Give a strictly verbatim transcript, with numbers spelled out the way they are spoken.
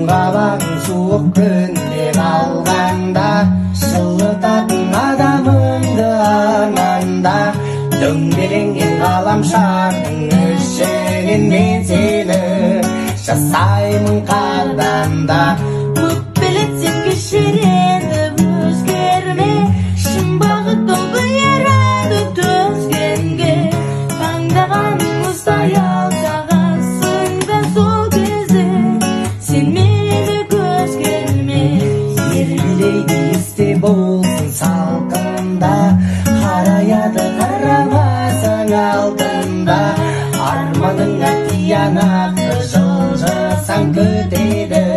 қабағың суық күнде қалғанда, жылытатын адамыңды арманда, дөңгеленген ғаламшардың ішінен мен сені жасаймын қадамда. Өкпелетсем кешіреді өзгерме, шын бақыттың бұйырады төзгенге. Таңдағаның ұстай алсағасың да сол кезде, сен мені көз келме. Еркелейді есте болсын салқында, қараяды қарамасың алтында. Арманыңа тиянақты жылжысаң күтеді,